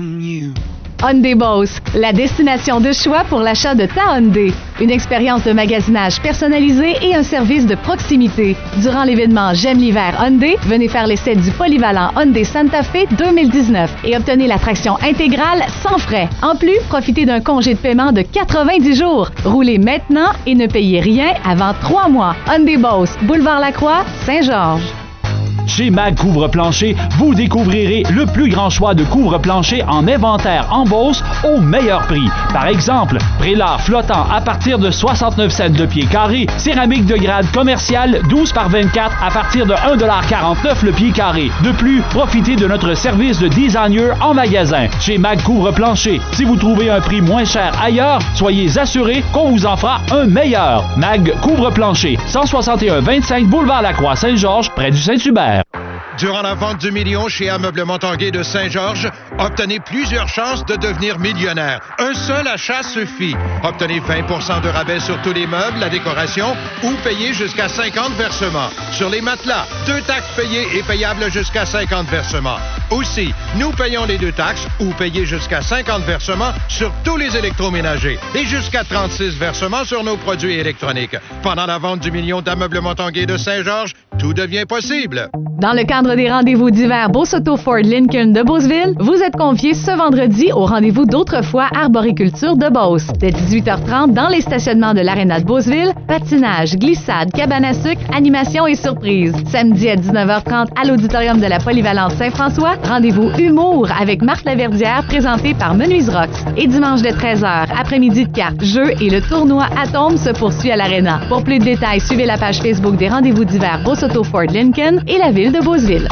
Hyundai Boss, la destination de choix pour l'achat de ta Hyundai. Une expérience de magasinage personnalisée et un service de proximité. Durant l'événement J'aime l'hiver Hyundai, venez faire l'essai du polyvalent Hyundai Santa Fe 2019 et obtenez la traction intégrale sans frais. En plus, profitez d'un congé de paiement de 90 jours. Roulez maintenant et ne payez rien avant 3 mois. Hyundai Boss, Boulevard Lacroix, Saint-Georges. Chez Mag Couvre-Plancher, vous découvrirez le plus grand choix de couvre-plancher en inventaire en Beauce au meilleur prix. Par exemple, Prélard flottant à partir de 69 cents de pied carré, céramique de grade commercial 12 par 24 à partir de 1,49$ le pied carré. De plus, profitez de notre service de designer en magasin. Chez Mag Couvre-Plancher, si vous trouvez un prix moins cher ailleurs, soyez assurés qu'on vous en fera un meilleur. Mag Couvre-Plancher, 161-25 Boulevard Lacroix Saint-Georges, près du Saint-Hubert. Durant la vente du million chez Ameublement Tanguay de Saint-Georges, obtenez plusieurs chances de devenir millionnaire. Un seul achat suffit. Obtenez 20% de rabais sur tous les meubles, la décoration ou payez jusqu'à 50 versements. Sur les matelas, 2 taxes payées et payables jusqu'à 50 versements. Aussi, nous payons les 2 taxes ou payez jusqu'à 50 versements sur tous les électroménagers et jusqu'à 36 versements sur nos produits électroniques. Pendant la vente du million d'Ameublement Tanguay de Saint-Georges, tout devient possible. Dans le cadre des rendez-vous d'hiver Beauce Auto Ford Lincoln de Beauceville, vous êtes conviés ce vendredi au rendez-vous d'autrefois Arboriculture de Beauce. Dès 18h30, dans les stationnements de l'Aréna de Beauceville, patinage, glissade, cabane à sucre, animation et surprise. Samedi à 19h30, à l'auditorium de la Polyvalente Saint-François, rendez-vous humour avec Marc Laverdière présenté par Menuise Rocks. Et dimanche de 13h, après-midi de cartes, jeux et le tournoi Atome se poursuit à l'Aréna. Pour plus de détails, suivez la page Facebook des rendez-vous d'hiver Beauce Auto Ford Lincoln et la ville de Beauceville.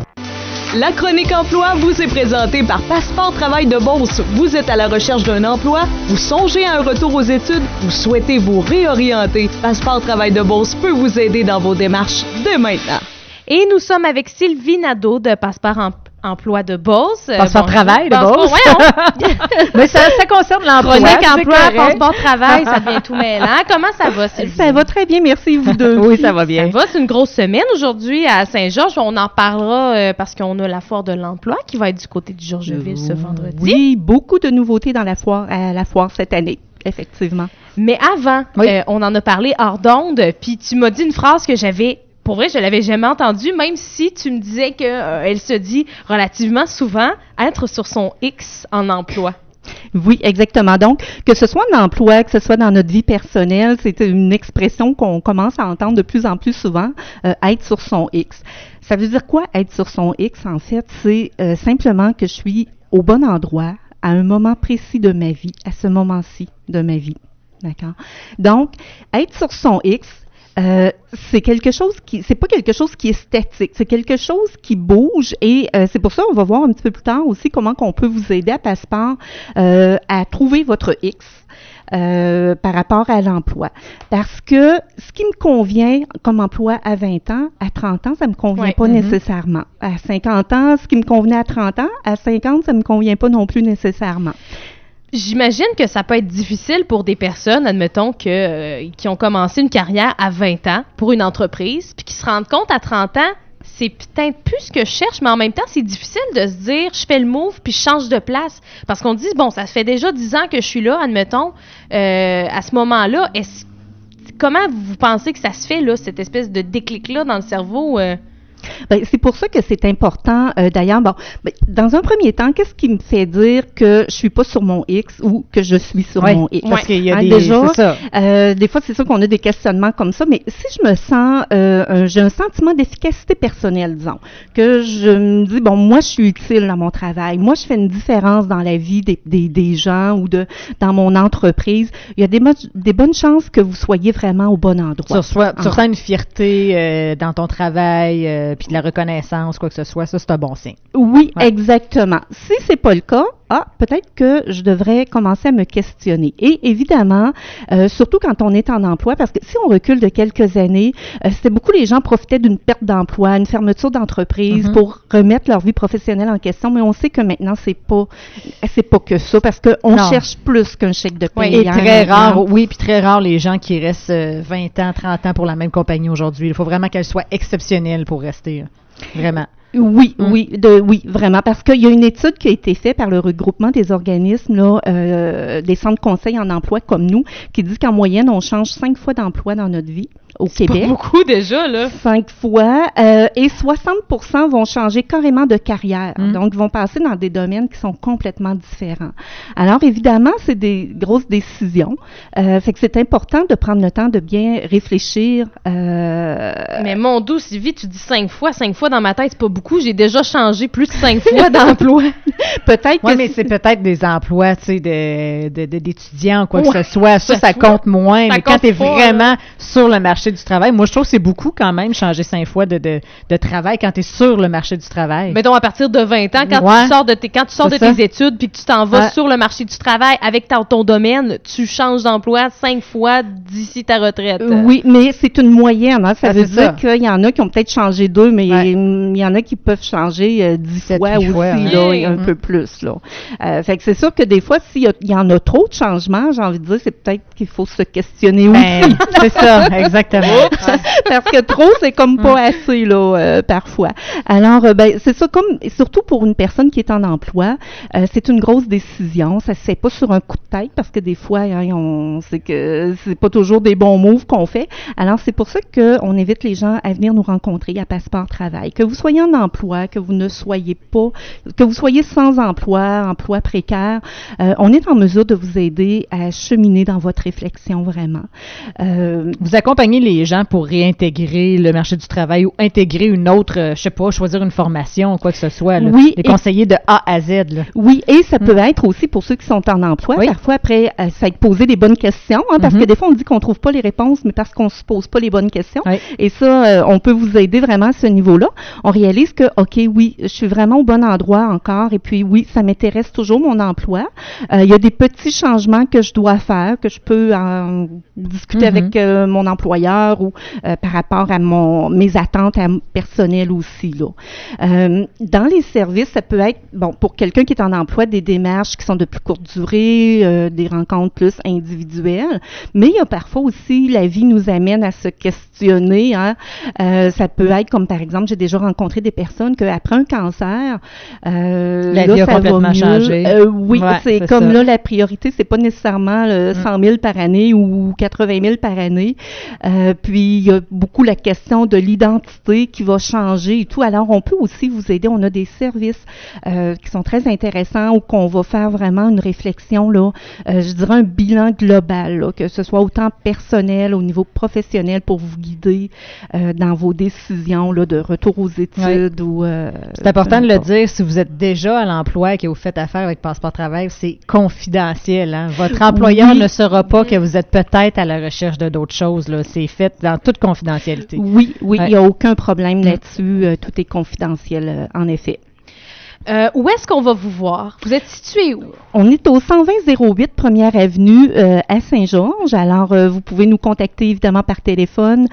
La chronique emploi vous est présentée par Passeport Travail de Beauce. Vous êtes à la recherche d'un emploi? Vous songez à un retour aux études? Vous souhaitez vous réorienter? Passeport Travail de Beauce peut vous aider dans vos démarches dès maintenant. Et nous sommes avec Sylvie Nadeau de Passeport Emploi de Beauce. Passeport Travail de Beauce. Mais ça concerne l'emploi. Chronique emploi, Passeport Travail, ça devient tout mêlant. Comment ça va, Sylvie? Ça va très bien, merci vous deux. Oui, ça va bien. Ça va, c'est une grosse semaine aujourd'hui à Saint-Georges. On en parlera parce qu'on a la foire de l'emploi qui va être du côté du Georgeville ce vendredi. Oui, beaucoup de nouveautés dans la foire cette année, effectivement. Mais avant, on en a parlé hors d'onde, puis tu m'as dit une phrase que j'avais... Pour vrai, je l'avais jamais entendue, même si tu me disais qu'elle se dit relativement souvent être sur son X en emploi. Oui, exactement. Donc, que ce soit en emploi, que ce soit dans notre vie personnelle, c'est une expression qu'on commence à entendre de plus en plus souvent, être sur son X. Ça veut dire quoi, être sur son X, en fait? C'est simplement que je suis au bon endroit, à un moment précis de ma vie, à ce moment-ci de ma vie. D'accord? Donc, être sur son X, c'est quelque chose c'est pas quelque chose qui est statique, c'est quelque chose qui bouge et c'est pour ça on va voir un petit peu plus tard aussi comment qu'on peut vous aider à Passeport à trouver votre X par rapport à l'emploi. Parce que ce qui me convient comme emploi à 20 ans, à 30 ans, ça me convient pas nécessairement. À 50 ans, ce qui me convenait à 30 ans, à 50, ça me convient pas non plus nécessairement. J'imagine que ça peut être difficile pour des personnes, admettons, qui ont commencé une carrière à 20 ans pour une entreprise, puis qui se rendent compte à 30 ans, c'est peut-être plus ce que je cherche, mais en même temps, c'est difficile de se dire, je fais le move, puis je change de place. Parce qu'on dit, bon, ça fait déjà 10 ans que je suis là, admettons, à ce moment-là, comment vous pensez que ça se fait, là, cette espèce de déclic-là dans le cerveau? Ben, c'est pour ça que c'est important. D'ailleurs, dans un premier temps, qu'est-ce qui me fait dire que je suis pas sur mon X ou que je suis sur mon X? Parce qu'il y a déjà, des fois, c'est sûr qu'on a des questionnements comme ça, mais si je me sens, j'ai un sentiment d'efficacité personnelle, disons, que je me dis, bon, moi, je suis utile dans mon travail, moi, je fais une différence dans la vie des gens ou dans mon entreprise, il y a des bonnes chances que vous soyez vraiment au bon endroit. Tu ressens une fierté dans ton travail, puis de la reconnaissance, quoi que ce soit, ça, c'est un bon signe. Oui, exactement. Si c'est pas le cas, peut-être que je devrais commencer à me questionner. Et évidemment, surtout quand on est en emploi, parce que si on recule de quelques années, c'était beaucoup les gens profitaient d'une perte d'emploi, une fermeture d'entreprise pour remettre leur vie professionnelle en question, mais on sait que maintenant, c'est pas que ça, parce qu'on cherche plus qu'un chèque de paye. Et très rare, puis très rare les gens qui restent 20 ans, 30 ans pour la même compagnie aujourd'hui. Il faut vraiment qu'elle soit exceptionnelle pour rester. Vraiment. Oui, oui, vraiment, parce qu'il y a une étude qui a été faite par le regroupement des organismes, là, des centres conseils en emploi comme nous, qui dit qu'en moyenne, on change 5 fois d'emploi dans notre vie au Québec. C'est pas beaucoup déjà, là. 5 fois, et 60% vont changer carrément de carrière, donc vont passer dans des domaines qui sont complètement différents. Alors, évidemment, c'est des grosses décisions, fait que c'est important de prendre le temps de bien réfléchir. Mais mon doux, Sylvie, tu dis 5 fois dans ma tête, c'est pas beaucoup. J'ai déjà changé plus de 5 fois d'emploi. Peut-être que mais c'est peut-être des emplois, tu sais, d'étudiants ou quoi que ce soit. Ça compte moins. Mais quand tu es vraiment sur le marché du travail, moi, je trouve que c'est beaucoup quand même changer 5 fois de travail quand tu es sur le marché du travail. Mettons, à partir de 20 ans, quand tu sors de tes études puis que tu t'en vas sur le marché du travail avec ton domaine, tu changes d'emploi 5 fois d'ici ta retraite. Oui, mais c'est une moyenne. Hein. Ça veut dire qu'il y en a qui ont peut-être changé 2, mais il y en a qui peuvent changer 10 fois aussi, là, et un peu plus. Là. Fait que c'est sûr que des fois, s'il y en a trop de changements, j'ai envie de dire, c'est peut-être qu'il faut se questionner aussi. C'est ça, exactement. Parce que trop, c'est comme pas assez, là, parfois. Alors, c'est ça, comme, surtout pour une personne qui est en emploi, c'est une grosse décision. Ça se fait pas sur un coup de tête, parce que des fois, on sait que c'est pas toujours des bons moves qu'on fait. Alors, c'est pour ça qu'on invite les gens à venir nous rencontrer à Passeport Travail. Que vous soyez en emploi, que vous ne soyez pas, que vous soyez sans emploi précaire, on est en mesure de vous aider à cheminer dans votre réflexion, vraiment. Vous accompagnez les gens pour réintégrer le marché du travail ou intégrer une autre, je sais pas, choisir une formation, quoi que ce soit. Là. Oui. Les conseillers de A à Z. Là. Oui, et ça peut être aussi pour ceux qui sont en emploi. Oui. Parfois, après, ça va être poser des bonnes questions, hein, parce que des fois, on dit qu'on trouve pas les réponses, mais parce qu'on se pose pas les bonnes questions. Oui. Et ça, on peut vous aider vraiment à ce niveau-là. On réalise que, OK, oui, je suis vraiment au bon endroit encore, et puis oui, ça m'intéresse toujours, mon emploi. Il y a des petits changements que je dois faire, que je peux discuter avec mon employeur ou par rapport à mes attentes personnelles aussi. Là. Dans les services, ça peut être, bon, pour quelqu'un qui est en emploi, des démarches qui sont de plus courte durée, des rencontres plus individuelles, mais il y a parfois aussi, la vie nous amène à se questionner. Hein. Ça peut être comme, par exemple, j'ai déjà rencontré des personnes qu'après un cancer, la vie a complètement changé. Oui, c'est comme ça. Là, la priorité, c'est pas nécessairement 100 000 par année ou 80 000 par année. Puis, il y a beaucoup la question de l'identité qui va changer et tout. Alors, on peut aussi vous aider. On a des services qui sont très intéressants où qu'on va faire vraiment une réflexion, là, je dirais un bilan global, là, que ce soit autant personnel, au niveau professionnel pour vous guider dans vos décisions là, de retour aux études. Ou c'est important de le dire, si vous êtes déjà à l'emploi et que vous faites affaire avec Passeport Travail, c'est confidentiel. Hein? Votre employeur ne saura pas que vous êtes peut-être à la recherche de d'autres choses. Là. C'est fait dans toute confidentialité. Oui, il n'y a aucun problème là-dessus. Tout est confidentiel, en effet. Où est-ce qu'on va vous voir? Vous êtes situé où? On est au 120-08 Première Avenue à Saint-Georges. Alors, vous pouvez nous contacter évidemment par téléphone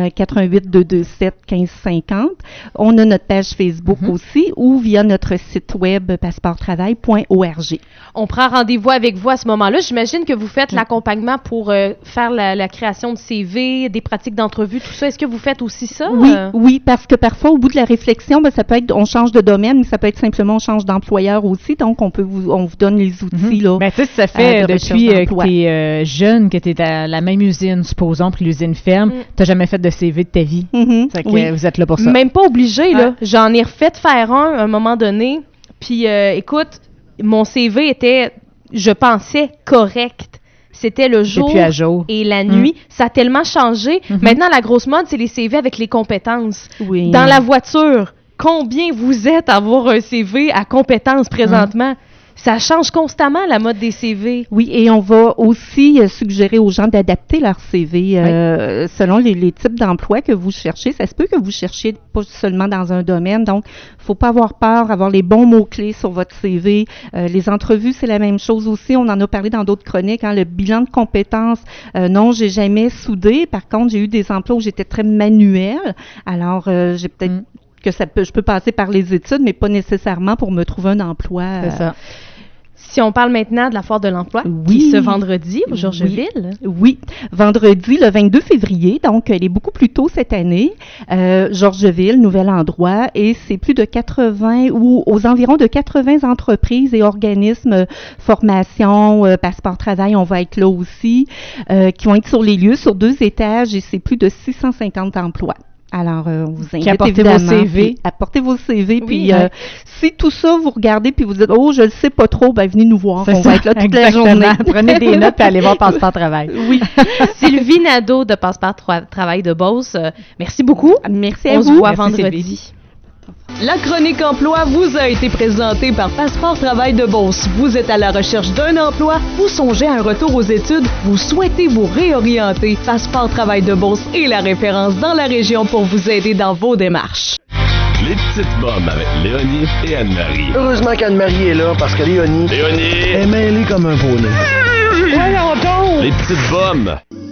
88-227-1550. On a notre page Facebook aussi ou via notre site web passeporttravail.org. On prend rendez-vous avec vous à ce moment-là. J'imagine que vous faites l'accompagnement pour faire la création de CV, des pratiques d'entrevue, tout ça. Est-ce que vous faites aussi ça? Oui, parce que parfois, au bout de la réflexion, ça peut être, on change de domaine, mais ça peut être simplement on change d'employeur aussi, donc on vous donne les outils là. Ben tu sais, ça fait depuis que tu es jeune, que tu es à la même usine, supposons, puis l'usine ferme, tu n'as jamais fait de CV de ta vie. Fait que vous êtes là pour ça. Même pas obligé, là. J'en ai refait faire à un moment donné, puis écoute, mon CV était, je pensais, correct. C'était le jour et la nuit. Ça a tellement changé. Maintenant, la grosse mode, c'est les CV avec les compétences. Oui. Dans la voiture, combien vous êtes à avoir un CV à compétences présentement? Ça change constamment, la mode des CV. Oui, et on va aussi suggérer aux gens d'adapter leur CV selon les types d'emplois que vous cherchez. Ça se peut que vous cherchiez pas seulement dans un domaine, donc faut pas avoir peur, avoir les bons mots-clés sur votre CV. Les entrevues, c'est la même chose aussi. On en a parlé dans d'autres chroniques. Hein, le bilan de compétences, non, j'ai jamais soudé. Par contre, j'ai eu des emplois où j'étais très manuelle. Alors, j'ai peut-être je peux passer par les études, mais pas nécessairement pour me trouver un emploi. C'est ça. Si on parle maintenant de la foire de l'emploi, qui est ce vendredi au Georgeville. Oui, vendredi le 22 février, donc elle est beaucoup plus tôt cette année. Georgeville, nouvel endroit, et c'est plus de 80 ou aux environs de 80 entreprises et organismes, formation, passeport travail, on va être là aussi, qui vont être sur les lieux, sur 2 étages, et c'est plus de 650 emplois. Alors, on vous invite évidemment. Apportez vos CV. Puis, si tout ça, vous regardez puis vous dites, oh, je le sais pas trop, ben venez nous voir. On va être là toute la journée. Prenez des notes et allez voir Passeport Travail. Oui. Sylvie Nadeau de Passeport Travail de Beauce. Merci beaucoup. Merci à vous. On se voit vendredi. La chronique emploi vous a été présentée par Passeport Travail de Beauce. Vous êtes à la recherche d'un emploi, vous songez à un retour aux études, vous souhaitez vous réorienter. Passeport Travail de Beauce est la référence dans la région pour vous aider dans vos démarches. Les petites bombes avec Léonie et Anne-Marie. Heureusement qu'Anne-Marie est là parce que Léonie est mêlée comme un poney. Voyons donc! Les petites bombes.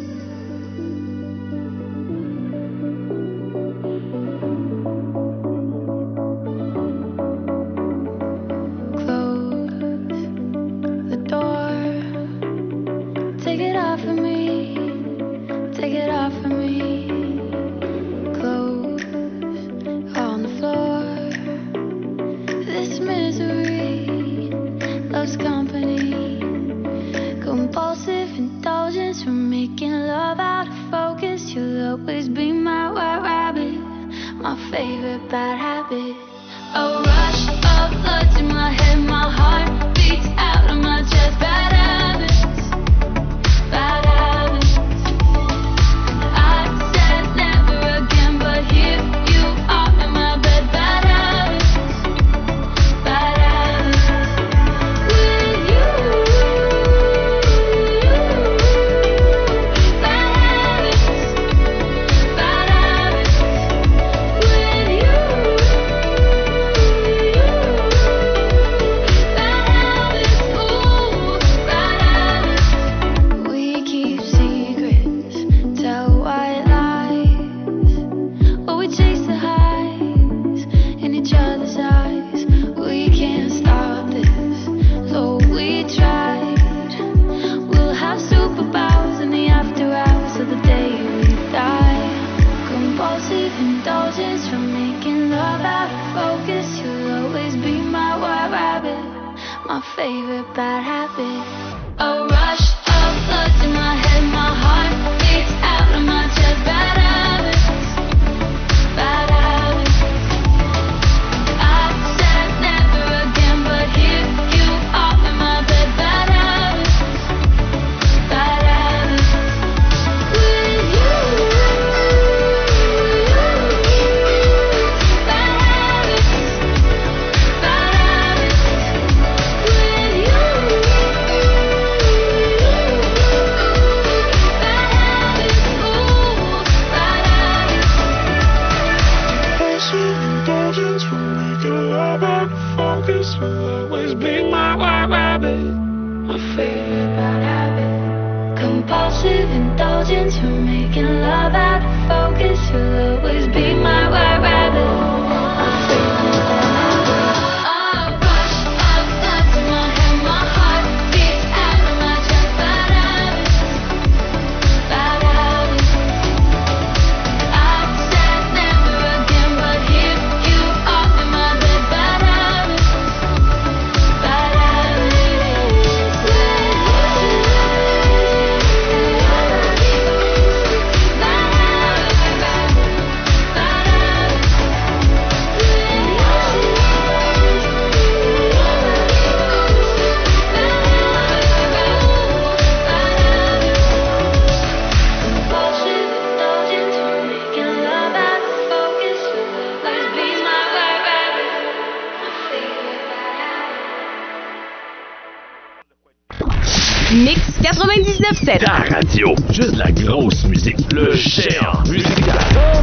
Mix 99.7. Ta radio. Juste la grosse musique. Le géant musical.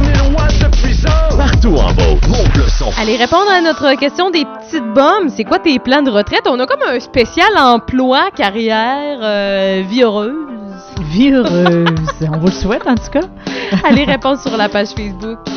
Partout en Beauce. Monte le son. Allez répondre à notre question des petites bombes. C'est quoi tes plans de retraite? On a comme un spécial emploi, carrière, vie heureuse. Vie heureuse. On vous le souhaite en tout cas. Allez répondre sur la page Facebook.